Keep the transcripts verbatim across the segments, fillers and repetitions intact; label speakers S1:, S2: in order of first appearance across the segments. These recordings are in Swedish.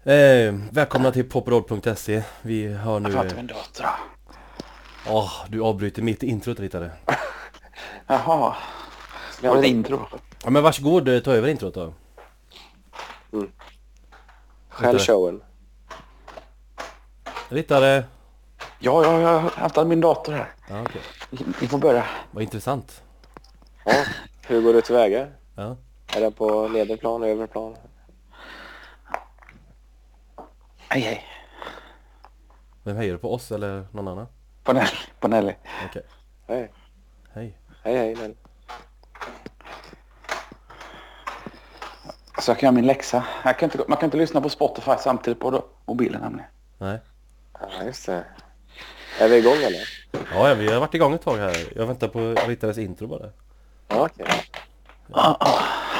S1: Eh, välkomna till poproll punkt se. Vi har nu...
S2: Jag fattar min dator.
S1: Åh, du avbryter mitt introt lite.
S2: Jaha. Det var ett intro.
S1: Ja, men varsågod, ta över introt då.
S3: Mm. Själv showen.
S1: Rittare.
S2: Ja, ja, jag hämtar min dator här.
S1: Ja, okej.
S2: Vi får börja.
S1: Vad intressant.
S3: Ja. Hur går du tillväga?
S1: Ja.
S3: Är den på nedre plan, övre plan?
S2: Hej, hej.
S1: Vem hejar du på, oss eller någon annan?
S2: På Nelly. På Nelly.
S1: Okej.
S3: Hej.
S1: Hej.
S3: Hej, hej. Men...
S2: Så jag kan göra min läxa. Jag kan inte, man kan inte lyssna på Spotify samtidigt på mobilen nämligen.
S1: Nej.
S3: Ja, just det. Är vi igång eller?
S1: Ja, ja, vi har varit igång ett tag här. Jag väntar på Rittares intro bara.
S3: Ja, okej.
S2: Ah, ah.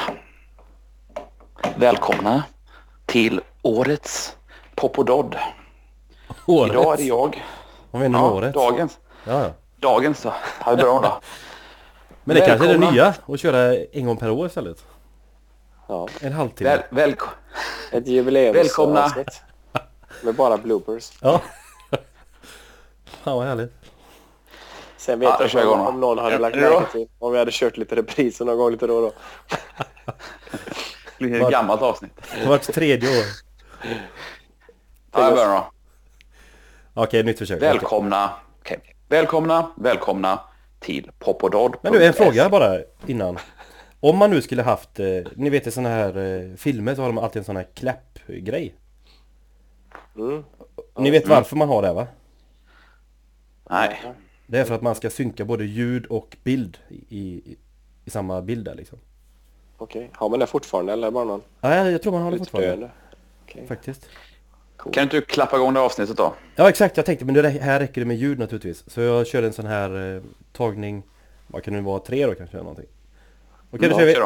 S2: Välkomna till årets Popododd.
S1: Året.
S2: Idag är det jag.
S1: Vad menar du med året?
S2: dagens.
S1: Ja, ja.
S2: Dagens då. Ja, det är bra då.
S1: Men det kanske är det
S2: Välkomna.
S1: nya. Att köra en gång per år istället.
S3: Ja.
S1: En halvtimme.
S2: Väl, välko-
S3: Ett jubileum.
S2: Välkomna.
S3: Med bara bloopers.
S1: Ja. Fan vad härligt.
S3: Sen vet
S2: Ja,
S3: jag
S2: kör
S3: inte
S2: igång
S3: om,
S2: då.
S3: om någon hade
S2: Ja,
S3: lagt
S2: ja.
S3: märke till. Om vi hade kört lite repriser någon gång lite då och då.
S2: Det blir ett
S1: Vad-
S2: gammalt avsnitt.
S1: Det var ett tredje år.
S2: Ja, jag börjar då.
S1: Okej, nytt försök. Okej.
S2: Välkomna, okay. välkomna, välkomna till Popododd.
S1: Men du, en fråga bara innan. Om man nu skulle haft, eh, ni vet i såna här eh, filmer så har de alltid en sån här klappgrej.
S3: Mm.
S1: Ni vet varför man har det, va?
S2: Nej,
S1: Det är för att man ska synka både ljud och bild i, i, i samma bild där liksom.
S3: Okej. Har man det fortfarande eller bara någon
S1: Nej, jag tror man har det fortfarande.
S3: utdöende? Okej.
S1: Faktiskt.
S2: kan inte du klappa igång det avsnittet då?
S1: Ja, exakt. Jag tänkte, men det här räcker det med ljud naturligtvis. Så jag körde en sån här eh, tagning. Vad kan det vara? Tre då kanske eller någonting. Okej, då
S2: Ja,
S1: kör vi.
S2: okej då.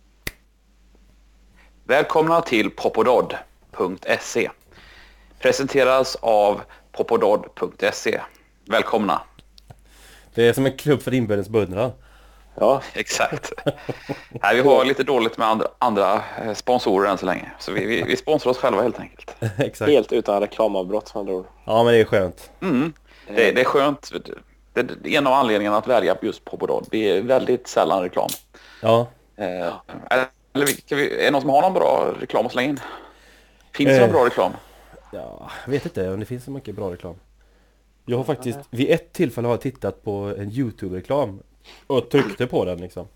S2: Välkomna till Popododd punkt se. Presenteras av Popododd punkt se. Välkomna.
S1: Det är som en klubb för inbördes beundran.
S3: Ja.
S2: Exakt. Här vi har lite dåligt med andra, andra eh, sponsorer än så länge. Så vi, vi, vi sponsrar oss själva helt enkelt.
S1: Exakt.
S3: Helt utan reklamavbrott med andra ord.
S1: Ja, men det är skönt.
S2: Mm. Det, det är skönt. Det är en av anledningarna att välja just Popododd. Det är väldigt sällan reklam.
S1: Ja.
S2: Eh, eller ska vi, är det någon som har någon bra reklam att slänga in? Finns det
S1: Eh.
S2: någon bra reklam?
S1: Ja, jag vet inte om det finns så mycket bra reklam. Jag har faktiskt, vid ett tillfälle har jag tittat på en YouTube-reklam och tryckte på den liksom.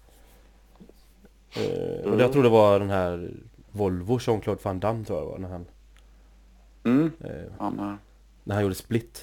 S1: Eh, och jag tror det var den här Volvo, Jean-Claude Van Damme tror jag det var, när han,
S2: Mm.
S1: eh,
S2: Ja, men,
S1: när han gjorde Split.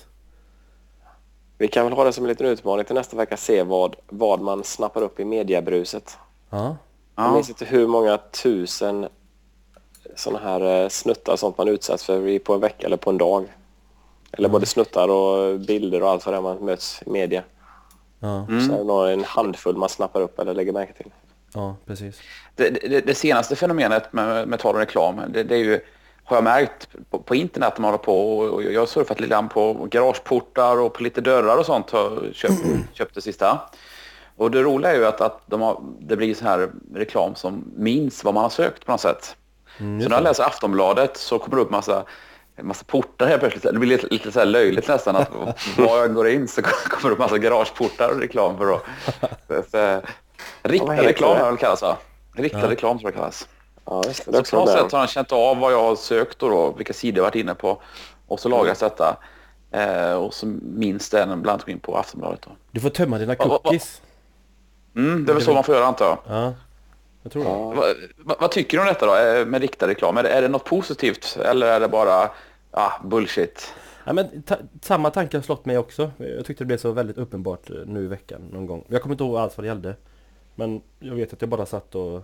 S3: Vi kan väl ha det som en liten utmaning till nästa vecka. Se vad, vad man snappar upp i mediebruset.
S1: Ja,
S3: Jag
S2: ja.
S3: minns inte hur många tusen sådana här eh, snuttar och sånt man utsätts för i- på en vecka eller på en dag. Eller både snuttar och bilder och allt vad det är man möts i media.
S1: ja,
S3: Så är det nog en handfull man snappar upp eller lägger märke till.
S1: ja, precis.
S2: Det, det, det senaste fenomenet med, med tal om reklam, det, det är ju, har jag märkt på, på internet att man håller på, och, och jag har surfat lite grann på garageportar och på lite dörrar och sånt har köpt, köpt det sista. Och det roliga är ju att, att de har, det blir så här reklam som minns vad man har sökt på något sätt.
S1: Mm,
S2: Så
S1: just
S2: när jag
S1: det.
S2: läser Aftonbladet så kommer det upp massa, en massa portar helt plötsligt. Det blir lite, lite så här löjligt nästan att var jag går in så kommer det upp massa garageportar och reklam för då. Så, så, riktad
S3: Vad heter
S2: reklam
S3: det?
S2: har det väl kallats, va? Riktad
S1: Ja.
S2: reklam tror jag det kallas.
S3: Ja, just det. Det är
S2: Så
S3: också
S2: på något
S3: med.
S2: sätt har han känt av vad jag har sökt och då, vilka sidor jag varit inne på. Och så lagras detta. Eh, och så minns det en bland in på Aftonbladet då.
S1: Du får tömma dina
S2: Va- va- va-
S1: cookies.
S2: Mm, det är väl så man får göra antar jag.
S1: Ja, jag tror det.
S3: Ja.
S2: Va, va, vad tycker du om detta då eh, med riktad reklam? Är det, är det något positivt eller är det bara ah, bullshit?
S1: Ja, men ta- samma tanke har slått mig också. Jag tyckte det blev så väldigt uppenbart eh, nu i veckan någon gång. Jag kommer inte ihåg alls vad det gällde. Men jag vet att jag bara satt och...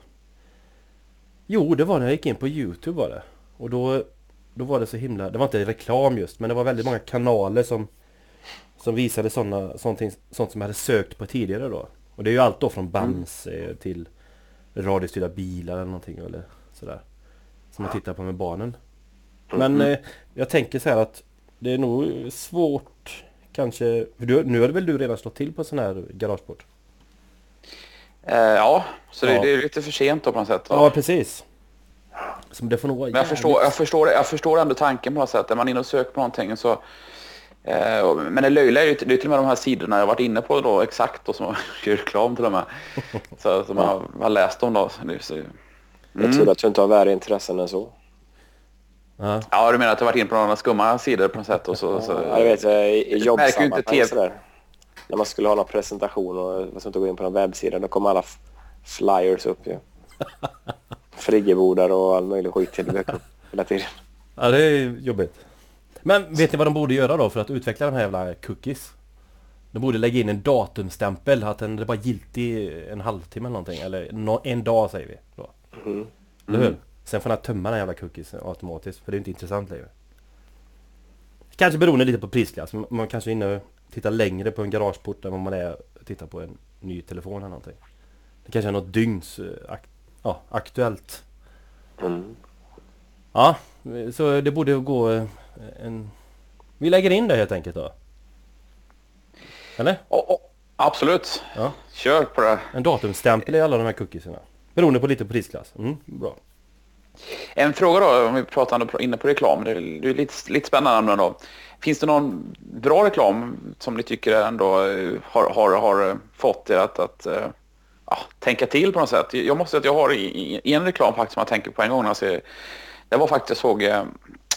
S1: Jo, det var när jag gick in på YouTube var det. Och då, då var det så himla... Det var inte reklam just, men det var väldigt många kanaler som, som visade såna, sånt, sånt som jag hade sökt på tidigare då. Och det är ju allt då från Bams eh, till radiostyrda bilar eller någonting eller sådär. Som man tittar på med barnen. Men eh, jag tänker så här att det är nog svårt kanske... För du, nu har väl du redan slått till på sån här garageport?
S2: Eh, ja, så det,
S1: Ja.
S2: det är lite för sent då på något sätt.
S1: Ja, precis. Så det får nog vara
S2: Men jag förstår, jag, förstår, jag förstår ändå tanken på något sätt. När man är inne och söker på någonting så... Eh, men det löjliga är ju det är till och med de här sidorna jag har varit inne på då exakt och som har gjort reklam till och med. Så som man har, har läst om då. Så, mm.
S3: Jag tror att du inte har värre intressen än så.
S1: Ja.
S2: Ja, du menar att du har varit inne på några skumma sidor på något sätt och så... så
S3: ja, jag vet, i jobbsammanhang sådär. När man skulle ha någon presentation och man skulle inte gå in på någon webbsida, då kom alla f- flyers upp ju. Friggebodar och all möjlig skit till det hela tiden.
S1: Ja, det är jobbigt. Men vet ni vad de borde göra då för att utveckla de här jävla cookies? De borde lägga in en datumstämpel, att den är bara giltig en halvtimme eller någonting. Eller no, en dag säger vi då.
S3: Mm.
S1: Eller hur? Sen får man tömma den jävla cookies automatiskt, för det är inte intressant längre. Kanske beroende lite på prisklass. Man kanske är inne och tittar längre på en garageport än vad man är och tittar på en ny telefon eller någonting. Det kanske är något dygns ak- ja, aktuellt.
S3: Mm.
S1: Ja, så det borde gå en... Vi lägger in det helt enkelt då. Eller?
S2: Oh, oh, absolut.
S1: Ja.
S2: Kör på det.
S1: En datumstämpel i alla de här cookiesarna. Beroende på lite prisklass. Mm, bra.
S2: En fråga då, om vi pratar inne på reklam. Det är, det är lite, lite spännande då. Finns det någon bra reklam som ni tycker ändå har, har, har fått er att, att ja, tänka till på något sätt? Jag måste säga att jag har i, i en reklam faktiskt som jag tänker på en gång. Alltså, det var faktiskt såg eh,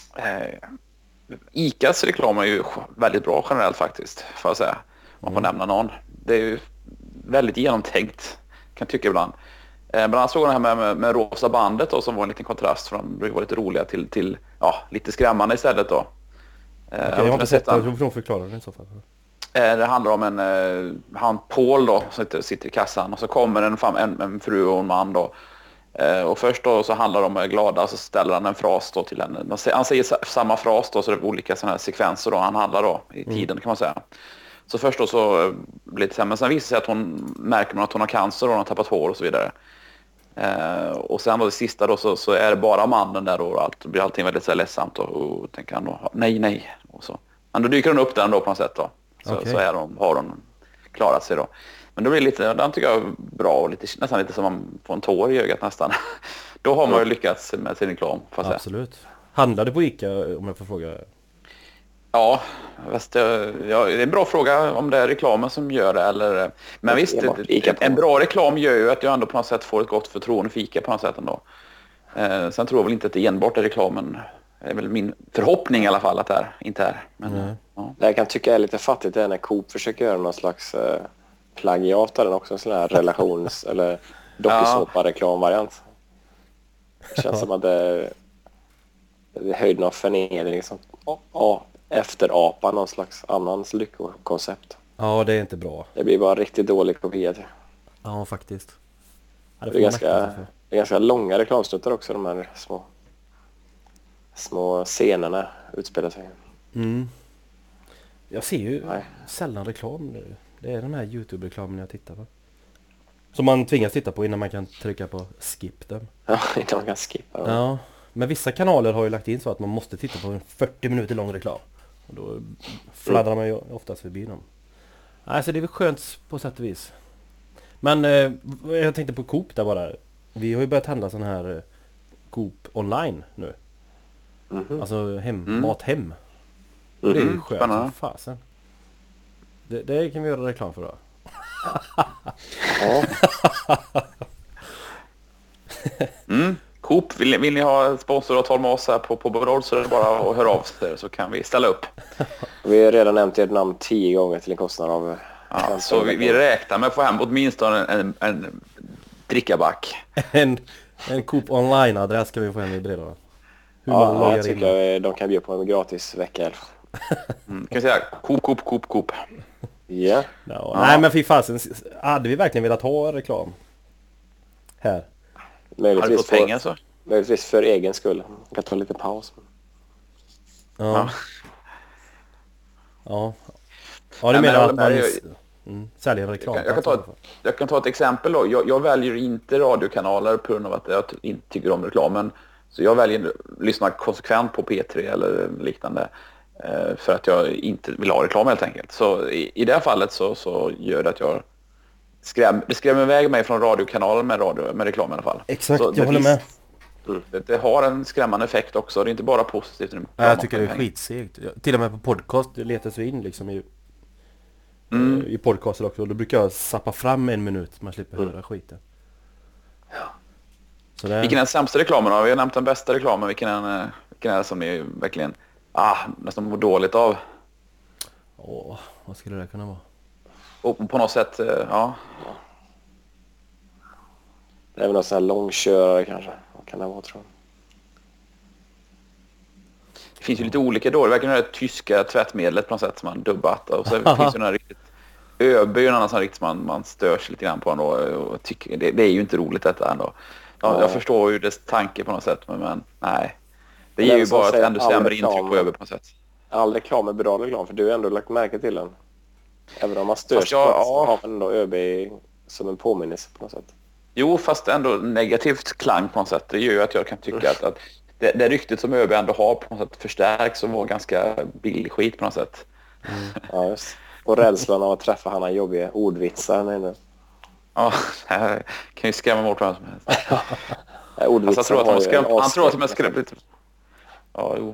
S2: ICAs reklam är ju väldigt bra generellt faktiskt, får jag säga. Om man får nämna någon. Det är ju väldigt genomtänkt, kan jag tycka ibland. Eh, bland annat såg jag det här med, med, med rosa bandet då, som var en liten kontrast från det var lite roliga till, till ja, lite skrämmande istället då. Eh,
S1: Okej, jag har inte sett det, jag får förklara det i så fall.
S2: Eh, det handlar om en eh, han Paul då som sitter, sitter i kassan och så kommer en, en, en fru och en man då. Eh, och först då så handlar de om glada, så ställer han en fras då till henne. Han säger samma fras då, så det är olika sådana här sekvenser då han handlar då i tiden mm. kan man säga. Så först då så blir det så här, men sen visar sig att hon märker man att hon har cancer och hon har tappat hår och så vidare. Eh, och sen då det sista då så, så är det bara mannen där och allt blir allting väldigt så här ledsamt och, och tänker han då nej nej och så. Men då dyker hon upp där då på något sätt då. Så, okay. så är de, har hon klarat sig då. Men då blir det lite, den tycker jag är bra och lite, nästan lite som man får en tår i ögat nästan. Då har man ju lyckats med sin reklam.
S1: Absolut. Handlar det på ICA om jag får fråga?
S2: Ja, fast, ja, det är en bra fråga om det är reklamen som gör det. Eller, men visst, det, en bra reklam gör ju att jag ändå på något sätt får ett gott förtroende för ICA på något sätt ändå. Eh, sen tror jag väl inte att det enbart är reklamen. Det är väl min förhoppning i alla fall att det är, inte är. Men,
S1: mm.
S2: ja.
S3: Det jag kan tycka är lite fattigt är när Coop försöker göra någon slags eh, plagiat eller också en sån här relations- eller dokusåpa-reklamvariant. Det känns som att det, det är höjden av förnedring liksom. Ja, efter apa någon slags annans lyckokoncept.
S1: Ja, det är inte bra.
S3: Det blir bara riktigt dålig kopia.
S1: Ja, faktiskt. Ja, det,
S3: det, är ganska, det är ganska långa reklamsnuttar också, de här små små scenerna utspelar sig.
S1: Mm. Jag ser ju
S3: Nej.
S1: sällan reklam nu. Det är den här YouTube-reklamen jag tittar på. Som man tvingas titta på innan man kan trycka på skip dem.
S3: Ja, innan man kan skippa dem.
S1: Ja, men vissa kanaler har ju lagt in så att man måste titta på en fyrtio minuter lång reklam. Och då fladdrar man ju oftast förbi dem. Nej, så det är väl skönt på sätt och vis. Men eh, jag tänkte på Coop där bara. Vi har ju börjat handla sån här eh, Coop online nu. Mm-hmm. Alltså hem, mm. mat hem. Mm-hmm. Det är ju skönt som fasen. Det, det kan vi göra reklam för då.
S2: Ja. mm. Coop, vill, vill ni ha sponsoravtal med oss här på, på Borås, så är det bara att höra av sig så kan vi ställa upp.
S3: Vi har redan nämnt ert namn tio gånger till en kostnad av...
S2: Ja, så vi, vi räknar med att få hem åtminstone en, en, en drickaback.
S1: En, en Coop online-adress ska vi få hem i brev.
S3: Hur ja, man jag tycker in. De kan bjuda på en gratis vecka.
S2: Mm, kan vi säga Coop, Coop, Coop, Coop.
S3: Yeah.
S1: No, ja. Nej, men fy fasen, hade vi verkligen velat ha reklam här?
S3: Möjligtvis
S2: för, pengar, så?
S3: möjligtvis för egen skull. Jag kan ta lite paus.
S1: Ja. Ja. Ja, ja du menar att man ju... mm, säljer reklam.
S2: Jag kan, jag, kan ta ett, jag kan ta ett exempel då. Jag, jag väljer inte radiokanaler på grund av att jag inte tycker om reklamen. Så jag väljer att lyssna konsekvent på P tre eller liknande. För att jag inte vill ha reklam helt enkelt. Så i, i det här fallet så, så gör det att jag skräm, det skrämmer iväg mig från radiokanalen med, radio, med reklam i alla fall.
S1: Exakt,
S2: så
S1: jag håller med.
S2: Mm. Det, det har en skrämmande effekt också. Det är inte bara positivt. Det
S1: Ja, jag tycker det är skitsegt. Till och med på podcast det letas vi in liksom i,
S2: mm.
S1: i podcaster också. Då brukar jag sappa fram en minut. Man slipper
S2: mm.
S1: höra skiten.
S2: Ja.
S1: Så det...
S2: Vilken är den sämsta reklamen då? Vi har nämnt den bästa reklamen. Vilken är, vilken är det som ni verkligen ah, nästan mår dåligt av?
S1: Åh, vad skulle det kunna vara?
S2: Och på något sätt, ja.
S3: Det är väl någon sån här långkörare kanske. Vad kan det vara, tror jag?
S2: Det finns ju lite olika då. Det verkar det tyska tvättmedlet på något sätt som man dubbat. Och så finns det den här riktigt... Öby är ju en annan sån riktigt man, man stör sig lite grann på ändå. Och tycker, det, det är ju inte roligt detta ändå. Ja, ja. Jag förstår ju dess tanke på något sätt. Men, men nej. Det ger ju bara ett ännu sämre intryck på Öby på något sätt.
S3: All reklam är bra reklam. För du har ändå lagt märke till den. Även om man stör sig
S2: jag,
S3: på
S2: ja.
S3: har man ändå Öby som en påminnelse på något sätt.
S2: Jo, fast ändå negativt klang på något sätt. Det gör ju att jag kan tycka att, att det, det ryktet som ÖB ändå har på något sätt förstärks och var ganska billig skit på något sätt.
S3: Mm. Ja, just. Och rädslan av att träffa han jobbiga ordvitsar. Nej, nej.
S2: Ja, jag kan ju skrämma bort vem som helst.
S3: Ja, ordvitsar
S2: alltså, jag tror att
S3: skräm...
S2: han tror att de är skrämt lite. Ja, jo.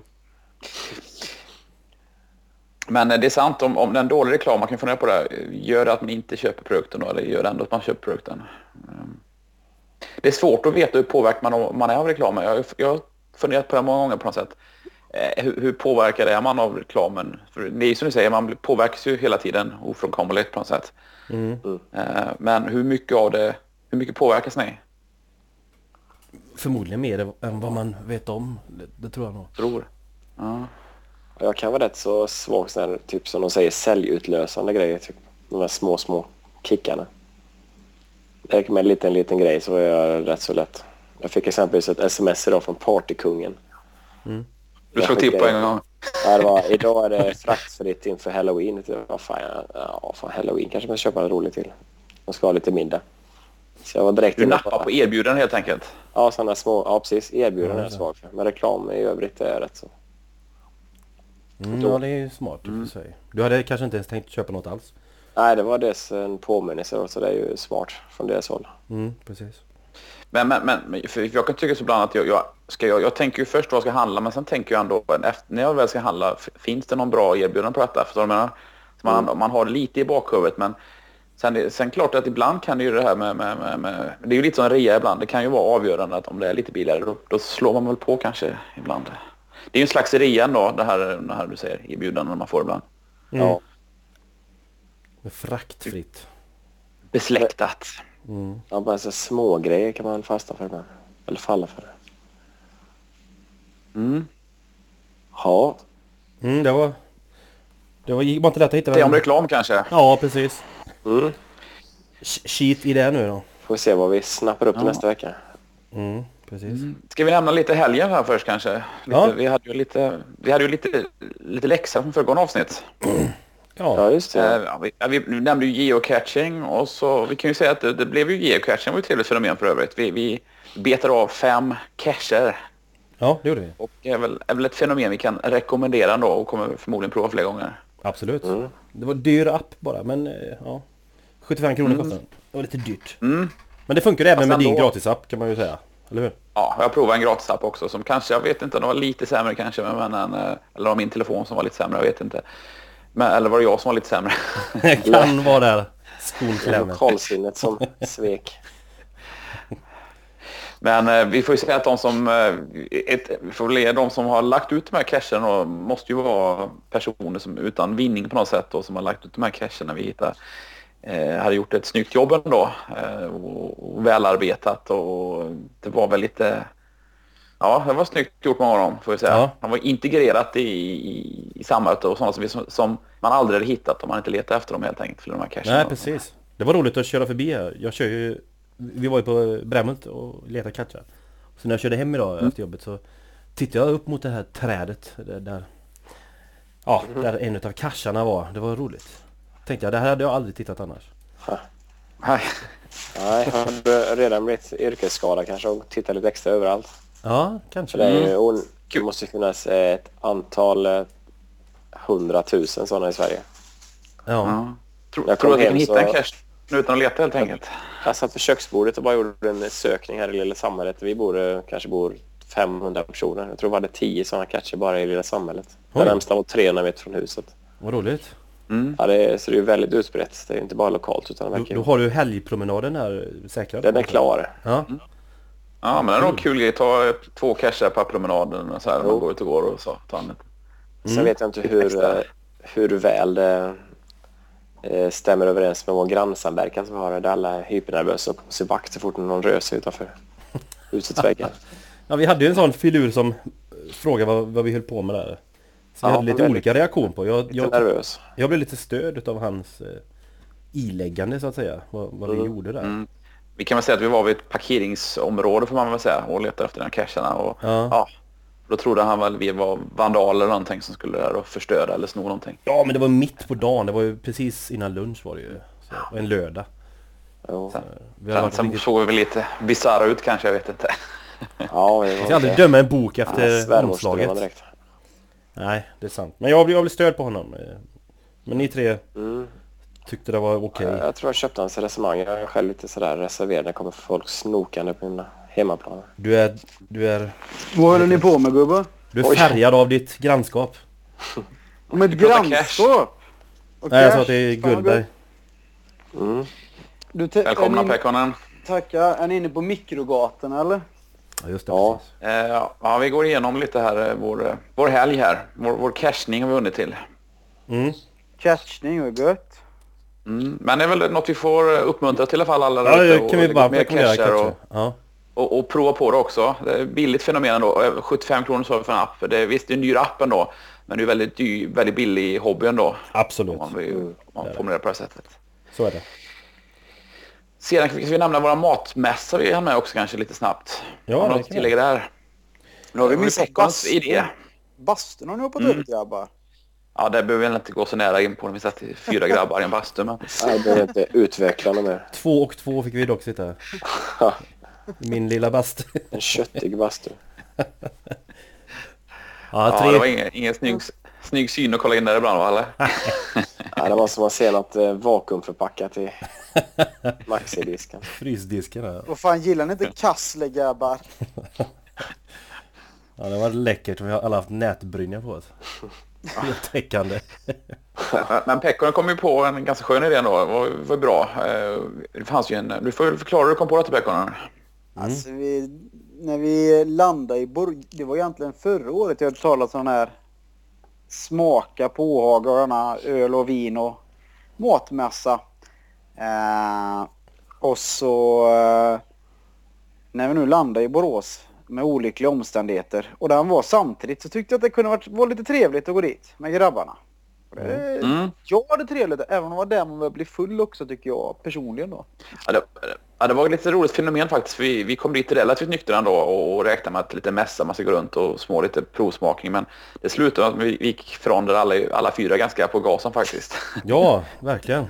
S2: Men det är sant, om, om den dåliga reklam, man kan fundera på det, gör det att man inte köper produkten då, eller gör det ändå att man köper produkten? Det är svårt att veta hur påverkar man om man är av reklamen. Jag, jag har funderat på det många gånger på något sätt. Eh, hur, hur påverkar är man av reklamen? För det är som du säger, man påverkas ju hela tiden ofrånkomligt på något sätt.
S1: Mm.
S2: Eh, men hur mycket av det, hur mycket påverkas ni?
S1: Förmodligen mer än vad man vet om. Det, det tror jag nog.
S2: Tror. Ja.
S3: Jag kan vara rätt så svag sån typ som de säger säljutlösande grejer. Typ. De här små, små kickarna. Det räcker med en liten, liten grej så är jag rätt så lätt. Jag fick exempelvis ett sms idag från Partykungen.
S1: Mm.
S2: Du slår till på en gång.
S3: Ja, det var, idag är det fraktfritt inför Halloween. Vad fan, ja, fan, Halloween kanske man köper något roligt till. De ska ha lite middag. Så jag var direkt
S2: du nappar på, på erbjudanden helt enkelt?
S3: Ja, sådana små, ja precis. Erbjudanden är jag svag för. Men reklam i övrigt är rätt så.
S1: Mm, ja, det är ju smart mm. för sig. Du hade kanske inte ens tänkt köpa något alls?
S3: Nej, det var det en påminnelse så det är ju smart från deras håll.
S1: Mm, precis.
S2: Men, men, men för jag kan tycka så ibland att jag, jag, ska jag, jag tänker ju först vad jag ska handla, men sen tänker jag ändå efter, när jag väl ska handla, finns det någon bra erbjudande på detta? För menar, så man, mm. man har lite i bakhuvudet, men sen, sen klart att ibland kan det ju det här med, med, med, med det är ju lite som en rea ibland, det kan ju vara avgörande att om det är lite billigare, då, då slår man väl på kanske ibland. Det är ju en slags rea då, det här, det här du säger, erbjudanden man får ibland.
S1: Mm. Ja. Med fraktfritt.
S2: Besläktat.
S3: Mm. Ja, bara så små grejer kan man fasta för ibland. Eller falla för.
S2: Mm.
S3: Ja.
S1: Mm, det var... Det var, var inte lätt att hitta...
S2: Det är om reklam kanske.
S1: Ja, precis.
S3: Mm.
S1: Shit i det nu då.
S3: Får vi se vad vi snappar upp ja. nästa vecka.
S1: Mm, precis. Mm.
S2: Ska vi nämna lite helgen här först kanske? Lite,
S1: ja.
S2: Vi hade ju lite, vi hade ju lite, lite läxor från föregående avsnitt.
S3: Ja. ja, just det.
S2: Ja, vi, vi nämnde ju geocaching och så vi kan ju säga att det, det blev ju geocaching var ett trevligt fenomen för övrigt. Vi, vi betade av fem cacher.
S1: Ja, det gjorde vi.
S2: Och det är väl, är väl ett fenomen vi kan rekommendera då och kommer förmodligen prova flera gånger.
S1: Absolut. Mm. Det var dyr app bara, men ja. sjuttiofem kronor mm. kostade den. Det var lite dyrt.
S2: Mm.
S1: Men det funkar även med
S2: då...
S1: din gratisapp kan man ju säga. Eller hur?
S2: Ja, jag provade en gratisapp också som kanske, jag vet inte, den var lite sämre kanske. Men, en, eller var min telefon som var lite sämre, jag vet inte. Men, eller var det jag som var lite sämre?
S1: Det kan vara där. Skolklämmer.
S3: Lokalsinnet som svek.
S2: Men eh, vi får ju säga att de som, eh, ett, för de som har lagt ut de här cacherna måste ju vara personer som utan vinning på något sätt och som har lagt ut de här cacherna vi hittar. Eh, hade gjort ett snyggt jobb ändå eh, och, och välarbetat och det var väl lite, ja det var snyggt gjort många av dem får vi säga. Ja. De var integrerat i, i, i samhället och sådana som, som man aldrig hade hittat om man inte letade efter dem helt enkelt för de här cacherna.
S1: Nej precis, det var roligt att köra förbi här. Jag kör ju, vi var ju på Brämhult och letade catchar. Så när jag körde hem idag mm. efter jobbet så tittade jag upp mot det här trädet där, där, ja, mm. där en av cacherna var. Det var roligt. Tänkte jag, det här hade jag aldrig tittat annars.
S3: Ha. Nej. Nej, jag har redan blivit yrkesskadad kanske och tittat lite extra överallt.
S1: Ja, kanske.
S3: Det, är ju, det måste finnas ett antal hundratusen sådana i Sverige.
S1: Ja. ja.
S2: Tror, tror du att vi kan hitta en cache? utan att leta helt enkelt.
S3: Jag satt vid köksbordet och bara gjorde en sökning här i lilla samhället. Vi bor, kanske bor femhundra personer. Jag tror det var det tio sådana catcher bara i lilla samhället. Den närmsta var trehundra meter från huset.
S1: Vad roligt.
S2: Mm.
S3: Ja, det är, så det är väldigt utbrett. Det är inte bara lokalt utan
S1: Då,
S3: verkligen.
S1: då har du helgpromenaden här säkrad.
S3: Den är klar.
S1: Ja.
S2: Mm. Ja, men det är nog kul grej. Ta två catcher per promenaden och så här. Man går ut och går och så. Ta mm.
S3: Sen vet jag inte hur, eh, hur väl det eh, stämmer överens med vår grannsamverkan som vi har. Där alla är hypernervösa och ser vakt så fort någon rör sig utanför husets väggar.
S1: Ja, vi hade ju en sån filur som frågade vad, vad vi höll på med där. Så vi
S3: Ja,
S1: hade lite
S3: väldigt-
S1: olika reaktion på. Jag,
S3: Lite
S1: jag,
S3: nervös.
S1: jag blev lite stöd av hans eh, iläggande så att säga. Vad, vad vi
S3: Mm.
S1: gjorde där.
S2: Mm. Vi kan väl säga att vi var vid ett parkeringsområde får man väl säga och letade efter den här cacherna. Och,
S1: Ja.
S2: ja, då trodde han väl vi var vandaler eller någonting som skulle där och förstöra eller sno någonting.
S1: Ja, men det var mitt på dagen. Det var ju precis innan lunch var det ju. Så, och en lördag.
S3: Jo.
S2: Sen,
S1: Vi hade
S2: sen,
S1: varit
S2: sen
S1: riktigt...
S2: såg vi väl lite bizarra ut kanske, jag vet inte.
S3: Ja, det
S1: Jag
S3: var
S1: ska aldrig
S3: okej.
S1: döma en bok
S3: Ja,
S1: efter
S3: svärmorsdrömmar
S1: omslaget.
S3: direkt.
S1: Nej, det är sant. Men jag blev, jag blev stöd på honom. Men ni tre
S3: Mm.
S1: tyckte det var okej.
S3: Jag, jag tror jag köpte hans resonemang. Jag är själv lite sådär reserverad. Det kommer folk snokande på mina hemmaplaner.
S1: Du är, du är,
S4: Vad håller ni på med, gubbar?
S1: du är
S3: Oj.
S1: färgad av ditt grannskap.
S4: Om ett
S2: pratar
S4: grannskap? Och
S1: Nej, jag sa
S4: cash?
S1: att det är
S4: Fan, vad
S1: Gullberg.
S4: gott.
S3: Mm.
S4: Du te-
S2: Välkomna
S4: är ni,
S2: Pekkonen.
S4: Tackar. Är ni inne på Mikrogatan eller?
S1: Ja, just det.
S3: Ja.
S1: Precis.
S2: Eh, ja, vi går igenom lite här, eh, vår, eh, vår helg här. Vår, vår cashning har vi vunnit till.
S1: Mm.
S4: Catchning och gött.
S2: Mm. Men det är väl något vi får eh, uppmuntra till i alla fall alla
S1: Ja,
S2: där ute
S1: det
S2: och
S1: kan vi
S2: lägga
S1: bara
S2: upp mer
S1: rekommendera
S2: cashar
S1: kanske.
S2: och,
S1: Ja.
S2: och, och prova på det också. Det är billigt fenomen ändå. Över sjuttiofem kronor så har vi för en app. Det är, visst, det är en dyr app ändå. Men det är väldigt, dyr, väldigt billig hobby ändå.
S1: Absolut.
S2: Om man, vill- om man formulerar på det här sättet.
S1: Så är det.
S2: Sedan kan vi, kan vi nämna våra matmässor vi har med också kanske lite snabbt.
S1: Ja,
S2: Har
S1: det
S2: något att
S1: kan vi.
S2: tillägga där?
S4: Nu har vi
S2: Har vi
S4: missat
S2: Pekkonens idé?
S4: Bastun har ni hoppat
S2: Mm.
S4: upp, grabbar.
S2: Ja, det behöver vi inte gå så nära in på när vi satt i fyra grabbar i en bastu. Men...
S3: Nej, det är inte utvecklande mer.
S1: Två och två fick vi dock sitta här. I min lilla bastu.
S3: En köttig bastu.
S1: Ja,
S2: Ja,
S1: tre...
S2: det var ingen, ingen snygg, snygg syn att kolla in där ibland, va, eller?
S3: Ja, det var som man ser något eh, vakuumförpackat i maxidisken.
S1: frysdisken här.
S4: Vad fan, gillar ni inte kassle, grabbar?
S1: Ja, det var läckert. Vi har alla haft nätbrynja på oss. Helt täckande.
S2: Men Pekkonen kom ju på en ganska skön idé ändå. Det var, var bra. Eh, Det fanns ju en... Du får väl förklara hur du kom på detta, Pekkonen.
S4: Alltså, vi, när vi landade i Borg, det var egentligen förra året jag hade talat om den här smaka på Åhagarna, öl och vin och matmässa. Eh, och så eh, när vi nu landade i Borås med olyckliga omständigheter och den var samtidigt, så tyckte jag att det kunde varit, var lite trevligt att gå dit med grabbarna. Och det,
S2: Mm.
S4: Jag hade trevligt, även om det var där man började bli full också, tycker jag personligen då.
S2: Ja, det, ja, det var ett lite roligt fenomen faktiskt. Vi, vi kom dit relativt nyktra ändå och, och räknade med att lite mässa man ska gå runt och små lite provsmakning. Men det slutade med att vi gick från där alla, alla fyra ganska på gasen faktiskt.
S1: Ja, verkligen.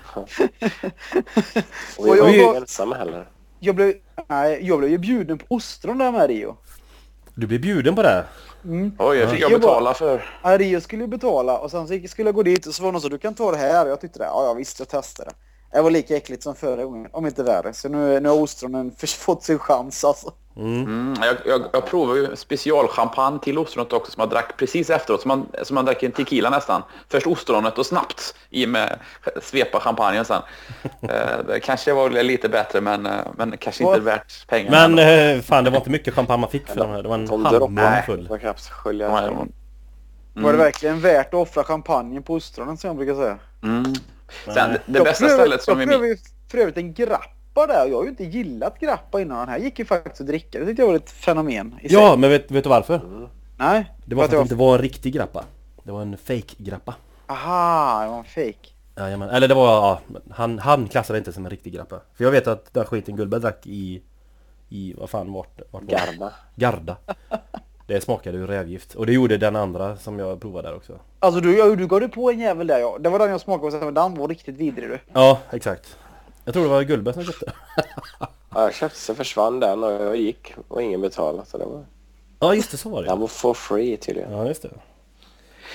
S3: Och vi
S4: Och
S3: var
S4: jag
S3: ju
S4: var-
S3: ensamma heller.
S4: Jag blev, nej, jag blev ju bjuden på ostron där med Rio.
S1: Du blir bjuden på det.
S2: Oj, jag fick jag
S4: Jag bara-
S2: betala för...
S4: Ja, Rio skulle ju betala och sen så gick- skulle jag gå dit och så var det någon så, du kan ta det här. Och jag tyckte det, ja, ja visst, jag testade. Det var lika äckligt som förra gången, om inte värre. Så nu, nu har ostronen för- fått sin chans alltså.
S2: Mm, jag, jag, jag provade ju specialchampagne till ostronet också som jag drack precis efteråt. Som man, som man drack en tequila nästan. Först ostronet och snabbt i med svepa champagnen sen. eh, det kanske var lite bättre men, eh, men kanske inte
S4: Vad?
S2: värt pengarna.
S1: Men eh, fan, det var inte mycket champagne man fick för de här. Det var en
S3: De
S1: halvmåne
S3: droppar
S1: full.
S3: var knappt skölja.
S2: Ja,
S3: Mm.
S4: Var det verkligen värt att offra champagnen på ostronen, som jag brukar säga?
S2: Mm. Sen, det, det
S4: Jag
S2: bästa
S4: pröv-
S2: stället som
S4: Jag
S2: vi...
S4: prövade ju för övrigt en grappa där. Jag har ju inte gillat grappa innan. Den här gick ju faktiskt att dricka. Det tyckte jag var ett fenomen i sig.
S1: Ja, men vet, vet du varför?
S4: Nej.
S1: Det var för att
S4: jag...
S1: det inte var en riktig grappa. Det var en fake-grappa.
S4: Aha, det var en fake.
S1: Jajamän. Eller det var, ja, han, han klassade det inte som en riktig grappa. För jag vet att den skiten Gullberg drack i, i vad fan, vart, vart var det?
S3: Garda.
S1: Garda. Det smakade ju rävgift. Och det gjorde den andra som jag provade där också.
S4: Alltså du, ja, du gav dig på en jävel där, ja. Det var den jag smakade och sa, men den var riktigt vidrig du.
S1: Ja, exakt. Jag tror det var Gullberg som köpte.
S3: Ja, jag köpte så försvann den och jag gick och ingen betalade. Så det var...
S1: Ja, just det, så var
S3: Den
S1: det.
S3: var for free tydligen.
S1: Ja, just det.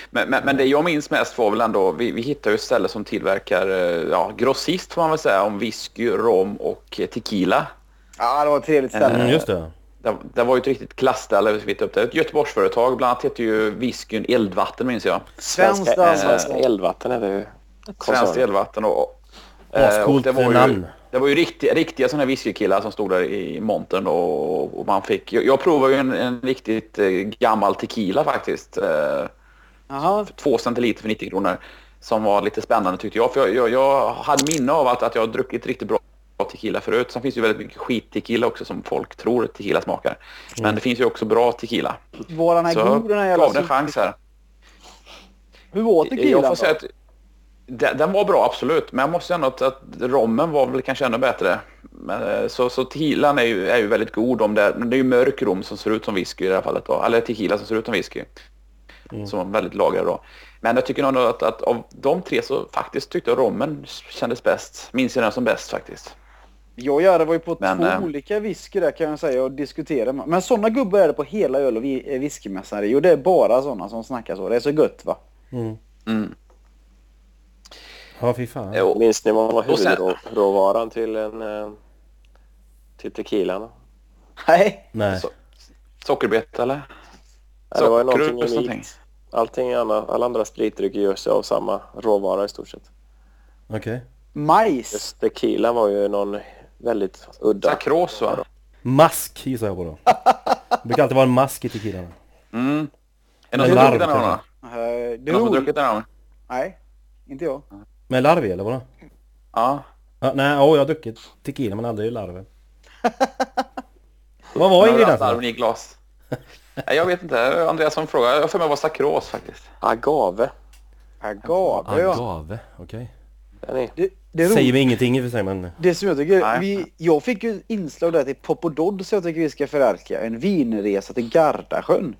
S2: Men, men, men det jag minns mest var väl ändå, vi, vi hittade ju ett ställe som tillverkar, ja, grossist får man väl säga, om whisky, rom och tequila.
S4: Ja, det var ett trevligt ställe.
S1: Mm, just det.
S2: Det, det var ju ett riktigt klassställe vi fick upp det. Ett Göteborgsföretag, bland annat heter ju whiskyn Eldvatten, minns jag.
S4: Svenskt
S3: Svenska,
S4: alltså.
S3: svenska Eldvatten är det ju.
S2: Svenskt Eldvatten och, eh, och
S1: Ascoolt
S2: det var ju,
S1: namn.
S2: det var ju riktiga, riktiga sådana här whiskykillar som stod där i montern och, och man fick, jag, jag provade ju en, en riktigt eh, gammal tequila faktiskt. Eh,
S4: Jaha.
S2: två centiliter för nittio kronor som var lite spännande tyckte jag. För jag, jag, jag hade minne av att, att jag har druckit riktigt bra tequila förut. Sen finns det ju väldigt mycket skit-tequila också som folk tror att tequila smakar. Men
S1: Mm.
S2: det finns ju också bra tequila.
S4: Var den här
S2: Så
S4: god, den här jävla
S2: gav det en
S4: sup-
S2: chans här.
S4: Hur var
S2: Jag
S4: tequilan
S2: får
S4: då?
S2: säga att den, den var bra, absolut. Men jag måste säga att, att rommen var väl kanske ännu bättre. Men, eh, så, så tequilan är ju, är ju väldigt god. Om det, det är ju mörk rom som ser ut som whisky i det här fallet. Då. Eller tequila som ser ut som whisky.
S1: Mm.
S2: Som var väldigt lagrad då. Men jag tycker nog att, att av de tre så faktiskt tyckte jag rommen kändes bäst. Minns jag den som bäst faktiskt.
S4: Jag och Jarre var ju på
S2: Men,
S4: två
S2: eh,
S4: olika whisky där kan jag säga och diskutera. Men sådana gubbar är det på hela öl- och vi- eh, whiskymässan. Och det är bara sådana som snackar så. Det är så gött va?
S1: Mm.
S2: Mm.
S1: Ja, fy fan.
S2: Jo.
S3: Minns ni vad var
S2: Och sen-
S3: huvudråvaran till en eh, till tequilan?
S4: Nej.
S1: Nej.
S2: Så, sockerbeta eller?
S3: Ja, det var ju
S2: Socker-
S3: någonting
S2: plus någonting.
S3: unikt. Allting annat, alla andra spritdrycker görs av samma råvara i stort sett.
S1: Okej.
S4: Majs.
S3: Just tequila var ju någon väldigt udda.
S2: Sakros va?
S1: Mask gissar jag på då. Det brukar alltid vara en mask i tequilan.
S2: Mm. Är det
S1: Med
S2: någon som
S1: larv,
S2: druckit den här
S1: kanske.
S2: då?
S4: Eh,
S2: Är
S4: Det
S2: det
S4: är
S2: någon som
S4: roligt.
S2: druckit den här?
S4: Nej, inte jag.
S1: Med larv i, eller vadå?
S2: Ja.
S1: Ja, nej, åh, jag har druckit tequila men aldrig larven. Vad var
S2: Larven
S1: ingredienserna?
S2: i glas. Nej, jag vet inte. Andreas som frågade. Jag får mig var sakros faktiskt.
S3: Agave.
S4: Agave ja.
S1: Agave, okej.
S3: Den är,
S4: Det, det, är
S1: Säger
S4: roligt.
S1: mig ingenting i och för sig men...
S4: Det som jag tycker,
S2: Nej.
S4: vi, jag fick ju inslag där till Popododd så jag tycker vi ska förverkliga. En vinresa till Gardasjön.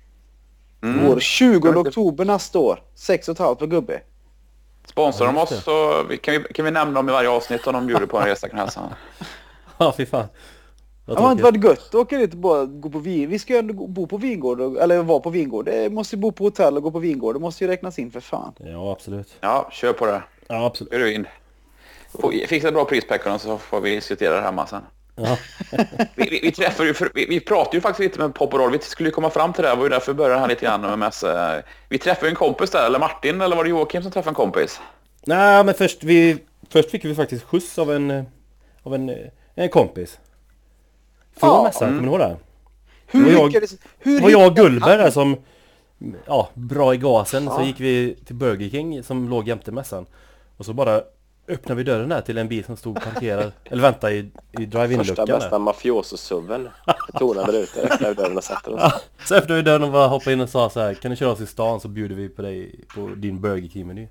S2: Mm.
S4: Går tjugonde oktober nästa år. Sex och ett halvt för gubbe.
S2: Sponsrar de
S1: Ja, just
S2: oss så vi, kan, vi, kan vi nämna dem i varje avsnitt om de bjuder på en resa kan hälsa.
S1: Ja, fy fan. Vad
S4: Det har inte
S1: tråkigt.
S4: varit gött att åka dit och bara gå på vin. Vi ska ju ändå gå- bo på vingård, och- eller vara på vingård. Det måste ju bo på hotell och gå på vingård. Det måste ju räknas in för fan.
S1: Ja, absolut.
S2: Ja, kör på det.
S1: Ja, absolut.
S2: Kör du in. Få- Fixa ett bra pris på Econon så får vi diskutera det här sen.
S1: Ja.
S2: Vi, vi, vi träffar ju, för, vi, vi pratade ju faktiskt lite med Pop och Roll. Vi skulle ju komma fram till det här. Det var ju därför vi började här lite grann med mässa. Vi träffade ju en kompis där, eller Martin, eller var det Joakim som träffade en kompis?
S1: Nej, men först, vi, först fick vi faktiskt skjuts av en, eh, av en, eh, en kompis. Från
S4: Ja.
S1: mässan, kommer ni ihåg det?
S4: Hur
S1: Och jag-
S4: lyckades... Hur
S1: Det var jag och
S4: lyckades-
S1: Gullberg där som, ja, bra i gasen. Så
S4: Ja.
S1: gick vi till Burger King som låg jämte mässan. Och så bara öppnade vi dörren där till en bil som stod parkerad, eller vänta i, i
S3: första
S1: drive-in-luckan
S3: bästa
S1: där.
S3: mafioso-suven. Tonade där ute efter dörren och satte oss.
S1: Så öppnade vi dörren och bara hoppade in och sa så här: kan du köra oss i stan så bjuder vi på dig på din Burger King-meny.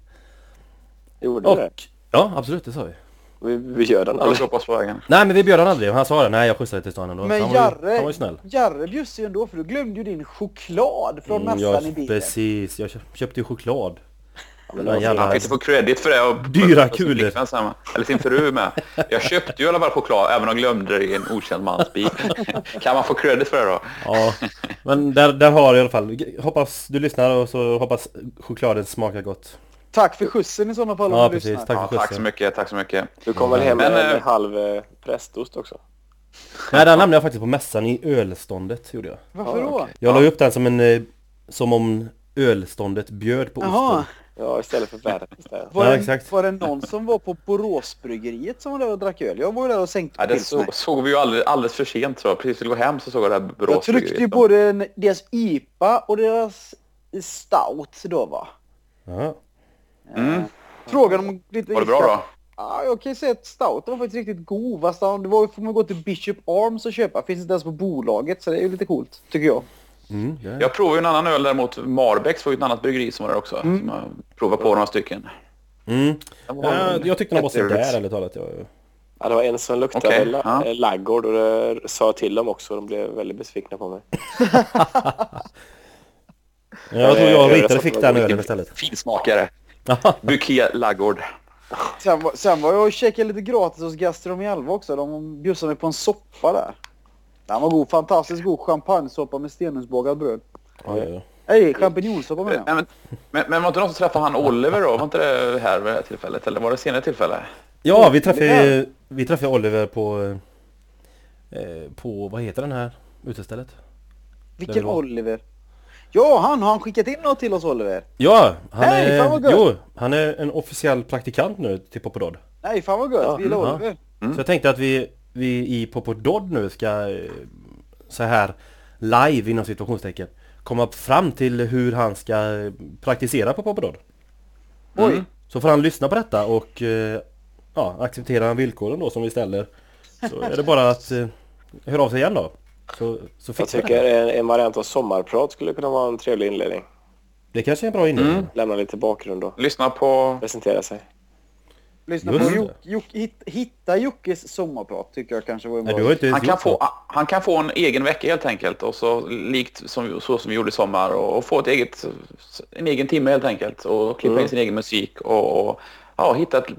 S3: Gjorde du det?
S1: Och, ja, absolut, det sa vi.
S3: Vi, vi gör den
S2: Jag
S3: aldrig.
S2: såg på oss på vägen.
S1: Nej, men vi bjöd han aldrig och han sa det. Nej, jag skjutsade till stan ändå.
S4: Men
S1: Så han, var ju,
S4: Jarre,
S1: han var ju snäll.
S4: Jarre bjussade ju ändå för du glömde ju din choklad från
S1: Mm,
S4: mässan
S1: ja,
S4: i bilen.
S1: precis. Jag köp- köpte ju choklad.
S3: Men
S1: Den
S3: det var
S1: jävla-
S2: Han fick inte få credit för det. Och,
S1: Dyra
S2: och sin
S1: kulor.
S2: flickvän samma. Eller sin fru med. Jag köpte ju i alla fall choklad även om jag glömde det i en okänd mans bil. Kan man få credit för det då?
S1: Ja, men där, där har jag i alla fall. Hoppas du lyssnar och så hoppas chokladen smakar gott.
S4: Tack för skjutsen i sådana fall om
S1: Ja,
S4: du
S1: precis.
S4: lyssnar.
S1: Tack
S2: Ja,
S1: för
S2: tack så
S1: skjutsen.
S2: mycket, tack så mycket.
S3: Du kom väl hem med
S2: Men,
S3: en
S2: eh,
S3: halv eh, prästost också?
S1: Nej, den lämnade jag faktiskt på mässan i ölståndet, gjorde jag.
S4: Varför
S3: Ja,
S4: då?
S3: okej.
S1: Jag la upp den som en, eh, som om ölståndet bjöd på
S4: Jaha,
S1: osten.
S3: Ja, istället för värdet istället.
S4: var,
S1: Ja,
S4: det,
S1: exakt.
S4: var det någon som var på Boråsbryggeriet som var där och drack öl? Jag var ju där och sänkte
S2: Ja, det
S4: pilsner.
S2: så, såg vi ju alldeles, alldeles för sent så. Precis skulle gå hem så såg jag det här
S4: Jag tryckte ju
S2: Boråsbryggeriet.
S4: både en- deras I P A och deras stout då va?
S1: Ja.
S2: Mm.
S4: Frågan om lite...
S2: Var det bra då?
S4: Ja, jag kan ju säga att stout var faktiskt riktigt god. Fast det var, får man gå till Bishop Arms och köpa. Finns inte ens på bolaget så det är ju lite coolt tycker jag.
S1: Mm, ja.
S2: Jag provade ju en annan öl däremot. Marbäcks var ju ett annat bryggeri som var där också. Som jag provade på några stycken.
S1: Mm.
S2: Den var
S1: Ja, jag tyckte de var
S2: jättetrevligt.
S1: sådär ärligt talat. Jag,
S3: Ja, det var en som luktade
S2: Okej,
S3: la-
S2: ja.
S3: eh, laggård och det sa jag till dem också. De blev väldigt besvikna på mig.
S1: jag tror jag och Rita fick den ölen
S2: Vilken
S1: istället.
S2: Finsmakare. Bouquet Laggård.
S4: Sen, var- sen var jag och käkade lite gratis hos Gastronomi Alva också. De bjussade mig på en soppa där. Den var god. Fantastiskt god champagnesoppa med stenugnsbagad bröd.
S1: Ja, ja, ja.
S4: Nej, champinjonsoppa med.
S2: Men, men, men var inte någon som träffade han Oliver då? Var inte det här vid det här tillfället? Eller var det senare tillfälle?
S1: Ja, vi träffade, vi träffade Oliver på, eh, på, vad heter den här utestället?
S4: Vilken Oliver? Ja, han har han skickat in något till oss, Oliver.
S1: Ja, han
S4: Hej,
S1: är,
S4: fan vad gött.
S1: jo, han är en officiell praktikant nu till Popodod.
S4: Nej, fan vad gött.
S3: Ja,
S4: Vi gillar
S1: ja.
S4: Oliver.
S1: Så jag tänkte att vi, vi i Popodod nu ska eh, så här live inom situationstecken komma fram till hur han ska eh, praktisera på Popodod.
S4: Oj.
S1: Så får han lyssna på detta och eh, ja, acceptera de villkoren då som vi ställer. Så är det bara att eh, höra av sig igen då. Så, så
S3: Jag
S1: fixar vi
S3: tycker
S1: det.
S3: en, en variant av sommarprat skulle kunna vara en trevlig inledning.
S1: Det kanske är en bra inledning.
S2: Mm.
S3: Lämna lite bakgrund och
S2: Lyssna på...
S3: presentera sig.
S4: Lyssna
S1: Just
S4: på
S1: det.
S4: Juk, Juk, hit, Hitta Jockes sommarprat tycker jag kanske var en
S1: Nej,
S4: bra.
S1: du har inte
S2: Han
S1: ens
S2: kan,
S1: gjort
S2: få,
S1: så.
S2: han kan få en egen vecka helt enkelt. Och så likt som, så som vi gjorde i sommar. Och, och få ett eget, en egen timme helt enkelt. Och klippa
S3: Mm.
S2: in sin egen musik. Och, och ja, hitta ett,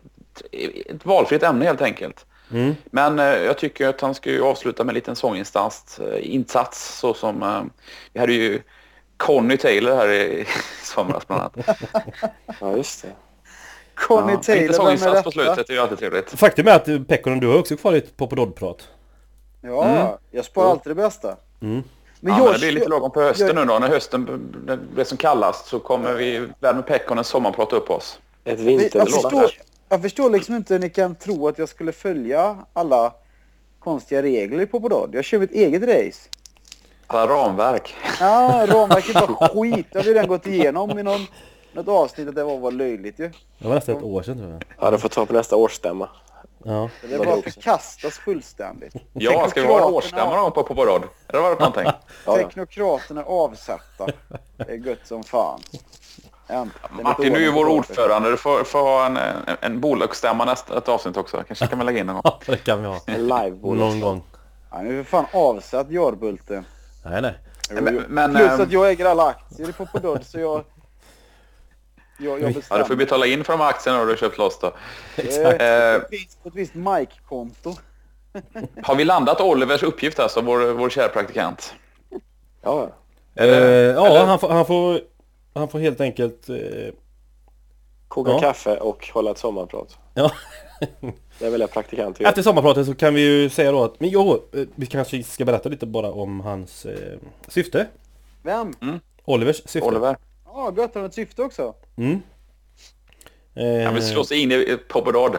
S2: ett valfritt ämne helt enkelt.
S1: Mm.
S2: Men eh, jag tycker att han ska ju avsluta med en liten sånginstans, eh, insats. Så som, eh, vi hade ju Conny Taylor här i, i somras bland annat.
S3: Ja, just det.
S4: Conny
S2: Ja,
S4: Taylor,
S2: lite
S4: vem är
S2: sånginsats på
S4: detta?
S2: slutet, det är ju alltid trevligt.
S1: Faktum är att eh, Pekkonen, du har också kvar lite Popodod-prat.
S4: Ja,
S2: Mm.
S4: jag sparar alltid det bästa.
S1: Mm.
S4: Men
S2: Ja,
S4: jag,
S2: men det blir lite lagom på hösten
S4: jag-
S2: nu då. När hösten det blir som kallast så kommer vi väl med Pekkonens sommarprat upp oss.
S3: Ett
S4: jag,
S3: vinterlåt.
S4: förstår, jag förstår liksom inte hur ni kan tro att jag skulle följa alla konstiga regler på Popodod. Jag kör mitt eget race.
S2: Alla ramverk.
S4: Ja, ramverket var skit. Jag har redan gått igenom i någon, något avsnitt att det var, var löjligt ju.
S1: Det var nästan ett år sedan tror jag.
S3: Ja, det får ta på nästa årsstämma.
S1: Ja.
S4: Det bara förkastas fullständigt.
S2: Ja, ska vi ha en
S4: Teknokraterna-
S2: årsstämma någon på Popodod? Eller var det någonting?
S3: Ja, ja.
S4: Teknokraterna är avsatta. Det är gött som fan. Äntligen
S2: Martin,
S4: ett
S2: du är ju
S4: år
S2: vår
S4: tillbaka.
S2: ordförande. Du får, får ha en, en, en bolagsstämma nästa ett avsnitt också. Kanske kan vi lägga in någon gång.
S1: Ja, det kan vi ha.
S3: En live
S1: Någon gång.
S4: Ja, nu är för fan avsatt Jarbulten.
S1: Nej, nej.
S2: Men, men,
S4: Plus
S2: ehm,
S4: att jag äger alla aktier i Popodod så jag... Jag, jag
S2: ja,
S4: bestämmer.
S2: du får betala in för de aktierna du har köpt loss då.
S1: Exakt.
S4: Eh,
S2: Eh,
S4: På ett visst- på ett visst Mike-konto.
S2: Har vi landat Olivers uppgift alltså, vår, vår kära praktikant?
S3: Ja, ja.
S1: Eh, ja,
S2: eller-
S1: han får, han får, han får helt enkelt... Eh,
S3: Koka
S1: Ja.
S3: kaffe och hålla ett sommarprat.
S1: ja.
S3: Det är väl en praktikant gör.
S1: Efter sommarpratet så kan vi ju säga då att... Men jo, eh, vi kanske ska berätta lite bara om hans eh, syfte.
S4: Vem?
S1: Olivers syfte.
S2: Oliver?
S4: Ja, gött. Har han ett syfte också?
S1: Mm. Eh,
S2: Han vill slå sig in i i Popodod.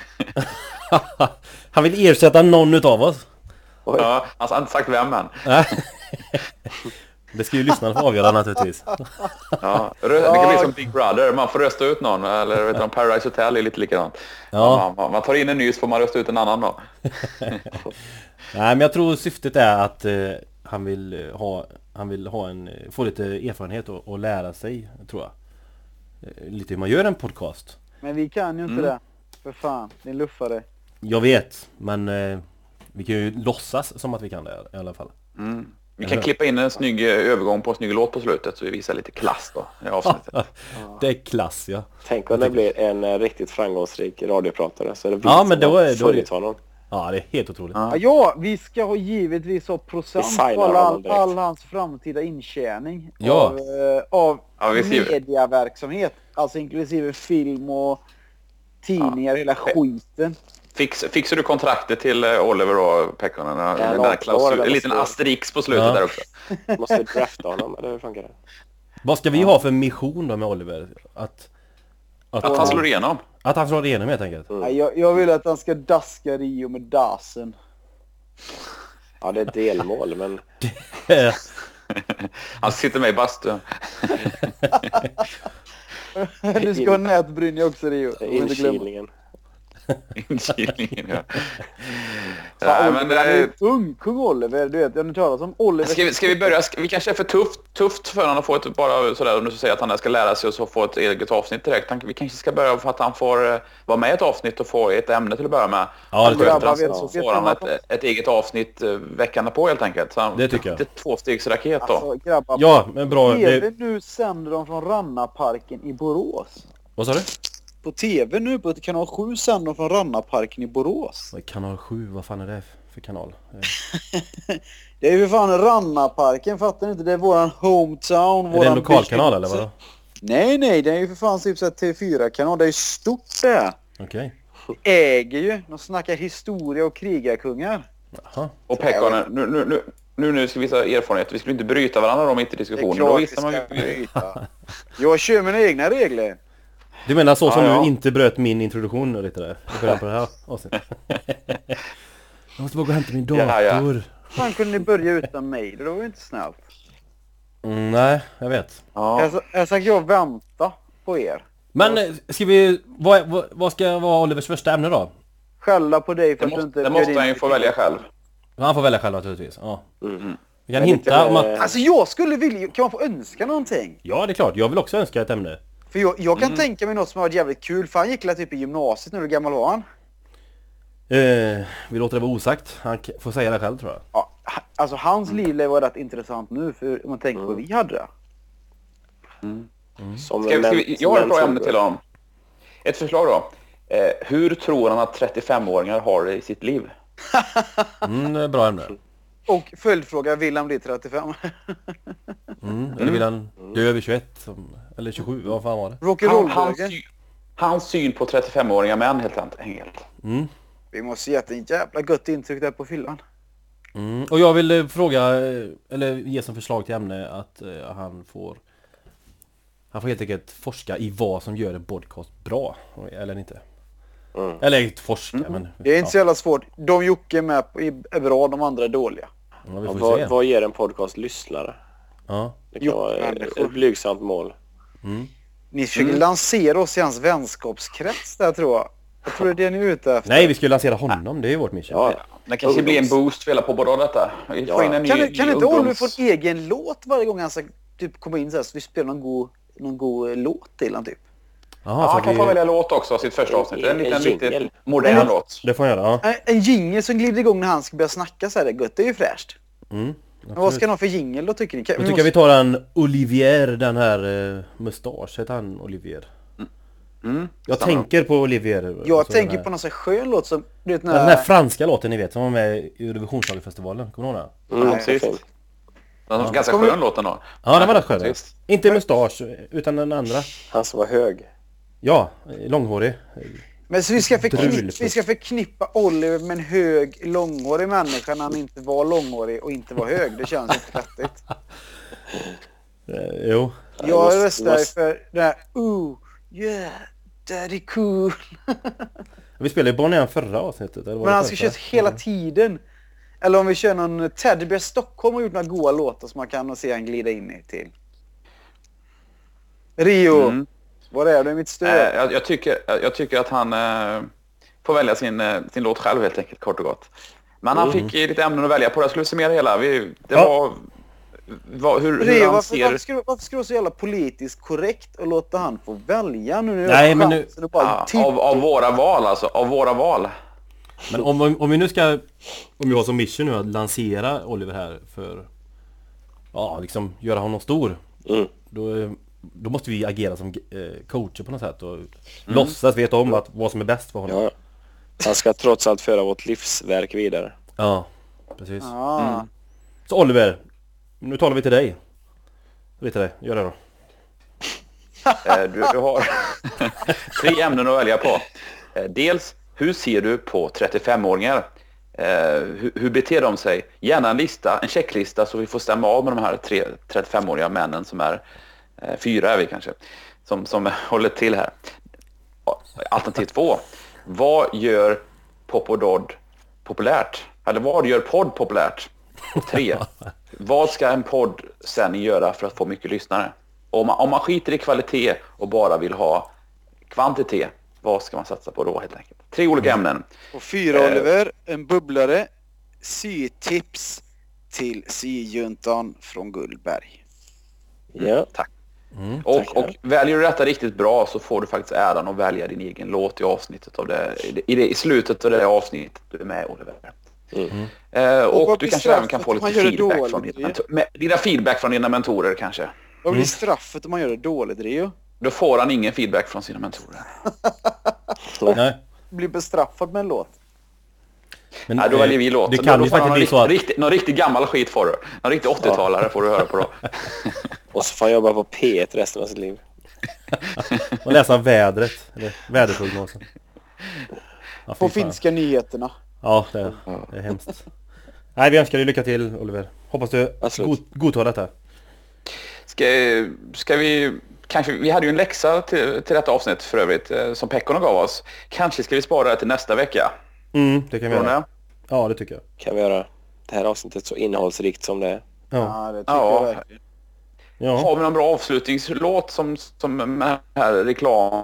S1: han vill ersätta någon utav oss.
S3: Oj.
S2: Ja, han har inte sagt vem än.
S1: Det ska ju lyssnarna få avgöra naturligtvis.
S2: Ja, rö- det kan bli som Big Brother, man får rösta ut någon. Eller vet du, Paradise Hotel är lite likadant.
S1: Ja.
S2: Ja. Man, man tar in en ny så får man rösta ut en annan då.
S1: Nej, men jag tror syftet är att eh, han vill eh, ha, han vill ha en, eh, få lite erfarenhet och, och lära sig, tror jag. Eh, lite hur man gör en podcast.
S4: Men vi kan ju inte
S2: Mm.
S4: det. För fan, din luffare.
S1: Jag vet, men eh, vi kan ju låtsas som att vi kan det i alla fall.
S2: Mm. Vi kan klippa in en snygg eh, övergång på en snygg låt på slutet så vi visar lite klass då i avsnittet.
S1: Det är klass, ja.
S3: Tänk om det blir en eh, riktigt framgångsrik radiopratare. Så är det vi
S1: Ja,
S3: som
S1: men då
S3: har
S1: är- då är det-
S3: funnit honom.
S1: Ja, det är helt otroligt.
S2: Ja.
S4: Ja, ja, vi ska ha givetvis ha procent
S3: Vi
S4: på
S3: signar
S4: all,
S3: honom
S4: all,
S3: direkt.
S4: all hans framtida intjäning
S1: Ja.
S4: av, eh, av
S2: Ja, vi skriver.
S4: mediaverksamhet. Alltså inklusive film och tidningar, hela skiten.
S2: Fix, fixar du kontraktet till eh, Oliver och Pekkonen?
S3: Ja,
S2: Den där
S3: låt-
S2: klausul,
S3: låt-
S2: en liten asterix på slutet
S1: Ja.
S2: där också.
S3: Måste drafta honom, eller hur funkar det?
S1: Vad ska vi ha för mission då med Oliver? Att, att,
S2: Att han slår igenom.
S1: att han slår igenom helt enkelt.
S4: Nej, jag, jag vill att han ska daska Rio med dasen.
S3: Ja, det är ett delmål, men
S1: Eh,
S2: Han sitter med i bastun.
S4: Du ska ha nätbrynja också Rio.
S3: det
S4: om
S3: är
S4: inte glömmer.
S3: inkilningen.
S2: Inkilningen, ja.
S4: Fan,
S2: Nej, men,
S4: Oliver, han är
S2: eh,
S4: ju ung, kung Oliver. Du vet, jag har nu talat om Oliver.
S2: Ska vi, ska vi börja? Ska, vi kanske är för tufft, tufft för honom att få ett, bara sådär, om du säger att han ska lära sig och så få ett eget avsnitt direkt. Han, vi kanske ska börja för att han får eh, vara med i ett avsnitt och få ett ämne till att börja med.
S1: Ja, det
S2: Och
S1: tycker jag.
S2: efter
S4: Grabbar,
S2: så
S4: vet- vet
S2: får han
S4: ni
S2: ett,
S4: vad-
S2: ett eget avsnitt eh, veckan på helt enkelt. Så han,
S1: Det tycker jag.
S2: Ett tvåstegsraket då.
S4: Alltså grabbar,
S1: Ja, men bra.
S4: T V
S1: Det,
S4: nu sänder de från Rannaparken i Borås.
S1: vad sa du?
S4: På T V nu på kanal sju sänder de från Rannaparken i Borås.
S1: Kanal sju, vad fan är det för kanal?
S4: Det är ju för fan Rannaparken, fattar ni inte? Det är våran hometown.
S1: Är det en lokalkanal eller vad?
S4: Nej, nej, det är ju för fan typ så här T fyra-kanal. Det är ju stort det.
S1: Okej.
S4: Äger ju. De snackar historia och krigarkungar.
S1: Jaha.
S2: Och Pekkanen, nu, nu, nu, nu, nu ska vi visa erfarenhet. Vi skulle inte bryta varandra om inte
S4: Det är
S2: diskussionen.
S4: klart
S2: Då
S4: vi
S2: visste man
S4: ska
S2: ju...
S4: bryta. Jag kör mina egna regler.
S1: Du menar så som
S2: Ja, ja.
S1: du inte bröt min introduktion lite där? I början på det här avsnittet. Jag måste bara gå och hämta min dator.
S2: Ja, ja.
S4: Fan, kunde ni börja utan mig? Det var ju inte snällt.
S1: Mm, nej, jag vet.
S2: Ja.
S4: Jag, jag sagt jag vänta på er.
S1: Men eh, ska vi... Vad, vad, vad ska vara Olivers första ämne då?
S4: Skälla på dig för
S2: Det
S4: att du
S2: måste,
S4: inte...
S2: det måste
S4: bjöd
S2: han
S4: in
S2: ju få
S4: mig.
S2: välja själv.
S1: Han får välja själv naturligtvis. Ja.
S3: Mm.
S1: Vi kan
S3: Men
S1: hinta
S3: lite,
S1: om att...
S3: eh,
S4: Alltså jag skulle vilja... Kan man få önska någonting?
S1: Ja, det är klart. Jag vill också önska ett ämne.
S4: För jag, jag kan tänka mig något som har varit jävligt kul. För han gick väl typ i gymnasiet nu. Hur gammal var han?
S1: Eh, vi låter det vara osagt. Han k- får säga det själv tror jag.
S4: Ja, ha- alltså hans liv var rätt intressant nu. För om man tänker på vad vi hade det.
S3: Som
S2: Ska, vi- ska vi,
S3: men-
S2: jag har ett bra
S3: mentor.
S2: ämne till honom. Ett förslag då. Eh, hur tror han att trettiofem-åringar har det i sitt liv?
S1: Mm, det är bra ämne.
S4: Och följdfråga, vill han bli trettiofem?
S1: Mm. Eller vill han dö över tjugoett? Som, eller tjugosju, vad fan var det?
S2: Han, hans,
S4: Rock'n'roll-bögen.
S2: sy- hans syn på trettiofem-åriga män helt enkelt.
S1: Mm.
S4: Vi måste ge ett jävla gött intryck där på fyllan.
S1: Mm. Och jag vill eh, fråga, eh, eller ge som förslag till ämne att eh, han får... Han får helt enkelt forska i vad som gör en podcast bra. Eller inte.
S3: Mm.
S1: Eller inte forska, men...
S4: Det är inte så jävla svårt. De Jocke är med på, är bra, de andra är dåliga.
S1: Ja, vi
S3: Ja,
S1: får
S3: vad,
S1: se.
S3: vad ger en podcast lyssnare?
S1: Ja.
S3: Det kan
S4: Jo,
S3: vara eh,
S4: människor.
S3: ett blygsamt mål.
S4: Ni försöker lansera oss i hans vänskapskrets där tror jag. Jag tror det är det ni är ute efter.
S1: Nej, vi skulle lansera honom. Det är ju vårt mission.
S3: Ja,
S2: Det kanske blir en boost för hela på båda detta. Vi får
S3: Ja.
S2: in en ny,
S4: Kan, kan
S2: ny
S4: inte Oliver
S2: ungdoms-
S4: få en egen låt varje gång han ska typ komma in så här så vi spelar någon god, någon god låt till han typ?
S1: Jaha,
S2: Ja,
S1: så
S2: han kan
S1: vi...
S2: få välja låt också, sitt första avsnitt. En
S3: En
S2: liten,
S3: jingle.
S2: lite modern
S4: Men-
S2: låt.
S1: Det får han göra, ja.
S4: En, en jingle som glider igång när han ska börja snacka så här, det är gött, det är ju fräscht.
S1: Mm,
S4: Men vad ska han ha för jingle då tycker ni? Kan,
S1: Då tycker jag vi tar en Olivier, den här uh, mustasch, heter han Olivier?
S2: Mm,
S1: Jag
S2: stämmer.
S1: tänker på Olivier.
S4: Jag
S1: alltså
S4: tänker
S1: den här,
S4: på någon sån här skön låt som... Du vet,
S1: den här franska låten ni vet, som var med i Eurovisionsschlagerfestivalen. Kommer du ihåg den?
S3: Mm,
S4: Nej,
S3: så
S4: visst.
S3: fint.
S2: Den var ganska
S4: Kommer-
S2: skön låten då.
S1: Ja, den var rätt skön.
S2: Visst.
S1: Inte mustasch, utan den andra.
S3: Han som var hög.
S1: Ja, långhårig.
S4: Men så vi ska, förknippa,
S1: Drulfusk.
S4: vi ska förknippa Oliver med en hög, långhårig människa när han inte var långhårig och inte var hög. Det känns inte vettigt.
S1: Eh, jo.
S3: det
S4: Jag
S3: måste-
S4: röstar
S3: måste-
S4: för det här, ooh, yeah, daddy cool.
S1: Vi spelade ju Bonnie M förra avsnittet. Eller var
S4: Men
S1: det
S4: han ska
S1: förra?
S4: köra hela tiden. Eller om vi kör någon Teddybear Stockholm har gjort några goda låtar som man kan se han glida in i till. Rio,
S2: Mm.
S4: vad är du i mitt
S2: Eh,
S4: stöd?
S2: jag, jag, tycker, jag tycker att han eh, får välja sin, eh, sin låt själv helt enkelt, kort och gott. Men han fick eh, lite ämnen att välja på. Jag skulle summera hela. Vi, det
S1: Ja.
S2: var, var hur, hur
S4: Rio,
S2: han
S4: varför,
S2: ser...
S4: varför, ska du, varför ska du vara så jävla politiskt korrekt och låta han få välja nu? när jag
S1: Nej,
S4: har
S1: men nu-
S4: chansen att bara
S2: Ja,
S4: tippa.
S2: av, av våra val alltså. Av våra val.
S1: Men om, om vi nu ska... Om vi har som mission nu att lansera Oliver här för... Ja, liksom göra honom stor.
S3: Mm.
S1: Då, eh, då måste vi agera som eh, coacher på något sätt och låtsas veta om att vad som är bäst för honom.
S3: Ja. Han ska trots allt föra vårt livsverk vidare.
S1: Ja, precis.
S4: Ah.
S1: Så Oliver, nu talar vi till dig. Lite det, gör det då.
S2: Eh, Du, du har tre ämnen att välja på. Eh, Dels, hur ser du på trettiofem-åringar? Eh, hur, hur beter de sig? Gärna en lista, en checklista så vi får stämma av med de här tre trettiofem-åriga männen som är eh, fyra är vi kanske, som, som håller till här. Alternativ två. Vad gör Pop och Dodd populärt? Eller vad gör podd populärt? Och tre. Vad ska en podd sen göra för att få mycket lyssnare? Om man, om man skiter i kvalitet och bara vill ha kvantitet, vad ska man satsa på då helt enkelt? Tre olika ämnen.
S4: Och fyra
S2: Eh.
S4: Oliver, en bubblare, sytips till syjuntan från Gullberg.
S3: Ja.
S2: Tack.
S1: Mm.
S2: Och,
S3: Tackar.
S2: och väljer du detta riktigt bra så får du faktiskt äran att välja din egen låt i avsnittet av det, i, det, i slutet av det avsnittet du är med, Oliver.
S3: Mm.
S2: Eh,
S4: Och
S2: och
S4: vad
S2: du
S4: blir
S2: kanske även kan
S4: straffet
S2: få
S4: om
S2: lite
S4: man gör det
S2: feedback
S4: dåligt,
S2: från dina,
S4: Rio?
S2: mentor, med, dina feedback från dina mentorer kanske.
S4: Vad blir
S1: Mm.
S4: straffet om man gör det dåligt, Rio?
S2: Då får han ingen feedback från sina mentorer.
S1: Nej.
S4: Blir bestraffad med en låt.
S1: Men,
S2: Nej, då väljer vi låt.
S1: Det
S2: Så
S1: kan
S2: då
S1: ju
S2: får
S1: faktiskt
S2: någon,
S1: bli
S2: rikt,
S1: så att...
S2: rikt, någon riktigt gammal skit får du. Någon riktig åttiotalare får du höra på då.
S3: Och så får han jobba på P ett resten av sitt liv.
S1: Och läsa vädret, eller väderprognosen. Ja,
S4: På
S1: fy fan.
S4: finska nyheterna.
S1: Ja, det är, det är hemskt. Nej, vi önskar dig lycka till, Oliver. Hoppas du god, godtar detta.
S2: Ska, ska vi... Kanske, vi hade ju en läxa till, till detta avsnitt för övrigt eh, som Pekkonen gav oss. Kanske ska vi spara det till nästa vecka.
S1: Mm, det kan vi
S2: Tror
S1: göra.
S2: ni?
S1: Ja, det tycker jag.
S3: Kan vi göra det här avsnittet så innehållsrikt som det är.
S1: Ja.
S4: Ja, det tycker
S2: Ja.
S4: jag verkligen.
S1: Ja.
S2: Har vi någon bra avslutningslåt som, som med här reklam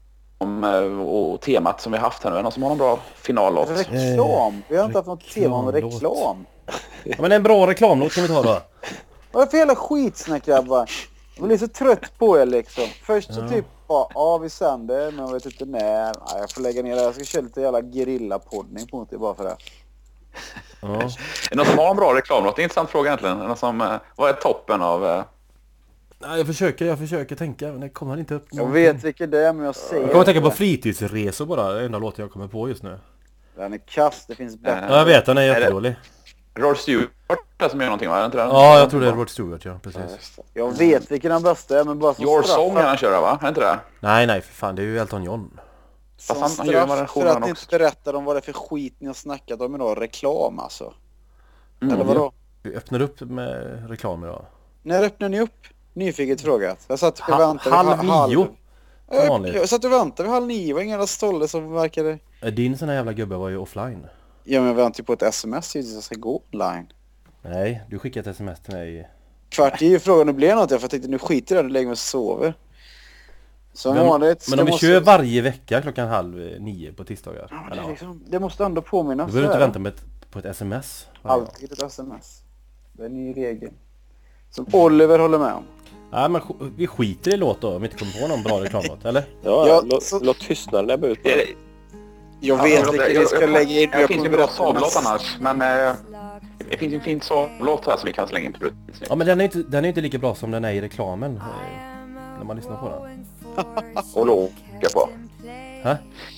S2: och temat som vi haft här nu? Någon som har någon bra finallåt?
S4: Reklam? Vi har inte haft något tema om
S1: reklamlåt.
S4: reklam.
S1: Ja, men en bra reklamlåt kan vi ta då.
S4: Vad är det för jävla skitsnack, grabbar? Jag blir så trött på er liksom. Först så
S1: Ja.
S4: typ bara, ja vi sänder, men jag vet inte när. Nej, jag får lägga ner det. Jag ska köra lite jävla gerillapoddning på det bara för det.
S1: Ja.
S2: Är det någon som har en bra reklamlåt? Det är en intressant fråga egentligen. Är det någon som, eh, vad är toppen av... eh,
S1: Nej, jag försöker, jag försöker tänka, men det kommer inte upp
S4: Jag
S1: någonting.
S4: vet vilken det är, men jag säger
S1: Jag kommer att tänka på
S4: inte.
S1: fritidsresor bara, det är enda låten jag kommer på just nu.
S4: Den är kass, det finns bättre.
S1: Ja, jag vet, den är
S2: Är det-
S1: jättedålig.
S2: Rod Stewart som gör någonting, va? Är det inte det?
S1: Ja, jag tror det är Rod Stewart, ja, precis.
S3: Ja, just det.
S4: Jag vet vilken den bästa är, men bara som
S2: Your
S4: straff.
S2: Song kan han köra, va? Är det inte det?
S1: Nej, nej, för fan, det är ju Elton John.
S2: Fast
S4: Som
S2: han- han gör en
S4: straff
S2: variation
S4: för
S2: han
S4: att ni
S2: också.
S4: inte berättar om vad det är för skit ni har snackat om idag. Reklam alltså.
S2: Mm.
S4: Eller vadå?
S1: Vi öppnar upp med reklam idag.
S4: När öppnar ni upp? Nyfiket frågat. Jag satt och
S1: Ha-
S4: väntade.
S1: halv
S4: ha-
S1: nio, som
S4: Jag,
S1: vanligt.
S4: jag satt och väntade vid halv nio. Det var ingen jävla stolle som verkade...
S1: Din sån här jävla gubbe var ju offline.
S4: Ja, men jag väntar ju på ett sms tills jag ska gå online.
S1: Nej, du skickade ett sms till mig.
S4: Kvart i frågan om det blir något. Jag tänkte nu skiter jag i det och lägger mig och sover. Som
S1: Men,
S4: vanligt.
S1: men om vi
S4: måste-
S1: kör varje vecka klockan halv eh, nio på tisdagar.
S4: Ja, men
S1: Eller,
S4: det, är
S1: ja.
S4: liksom, det måste ändå påminnas.
S1: Du behöver inte
S4: så här.
S1: vänta med ett, på ett sms. varje dag.
S4: Alltid ett sms. Det är en ny regel. Som Oliver håller med om.
S1: Nej, men sk- vi skiter i låt då om vi inte kommer på någon bra reklamlåt, eller?
S3: Ja,
S4: Ja,
S3: låt,
S4: så-
S3: låt tystnaden ebba ut på
S2: Det-
S3: det.
S4: Jag
S2: Ja,
S4: vet
S2: jag-
S4: vilken
S2: jag-
S4: vi ska
S2: jag-
S4: lägga in.
S2: Det finns ju en bra
S4: berätta
S2: savlåt
S4: nästa.
S2: annars, men eh, det finns en fin savlåt här som vi kan slänga in på slutet.
S1: Ja, men den är inte, den är inte lika bra som den är i reklamen. eh, När man lyssnar på den.
S2: Och låka på.
S1: Hä?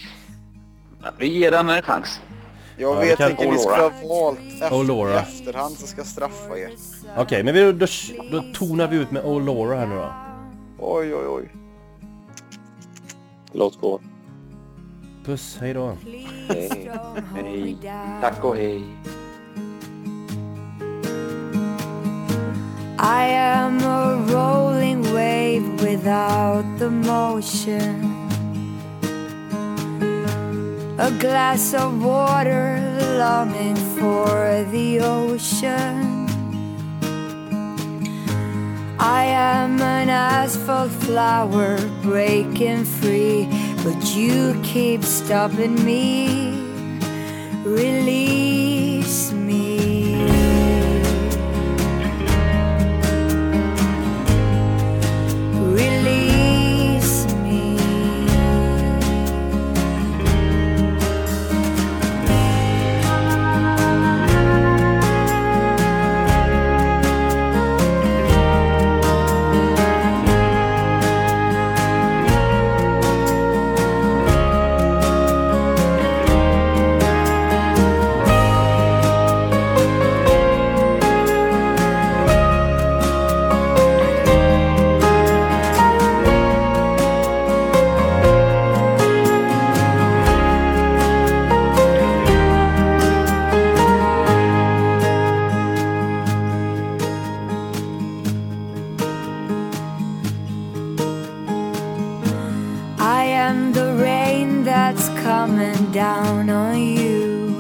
S2: Vi ger den en chans.
S4: Jag
S1: Ja, vi
S4: vet
S1: kan-
S4: vilken ni skulle ha valt efter,
S1: Oh, Laura.
S4: i efterhand som ska straffa er.
S1: Okej, men vi, då, då tonar vi ut med Oh Laura här nu då.
S4: Oj, oj, oj.
S3: Låt gå.
S1: Puss, hej då.
S3: Hej.
S2: Hej. Tack och hej.
S5: I am a rolling wave without the motion. A glass of water longing for the ocean. I am an asphalt flower breaking free, but you keep stopping me. Release me. Release me. I am the rain that's coming down on you,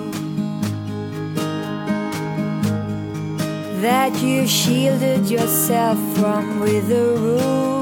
S5: that you shielded yourself from with a roof.